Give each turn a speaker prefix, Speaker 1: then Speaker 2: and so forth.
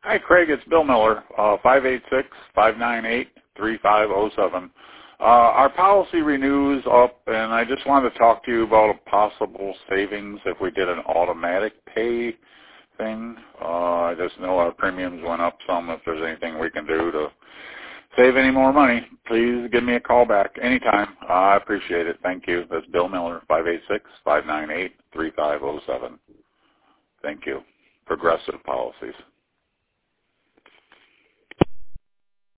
Speaker 1: Hi, Craig. It's Bill Miller, 586-598-3507. Our policy renews up, and I just wanted to talk to you about a possible savings if we did an automatic pay thing. I just know our premiums went up some. If there's anything we can do to save any more money, please give me a call back anytime. I appreciate it. Thank you. That's Bill Miller, 586-598-3507. Thank you. Progressive Policies.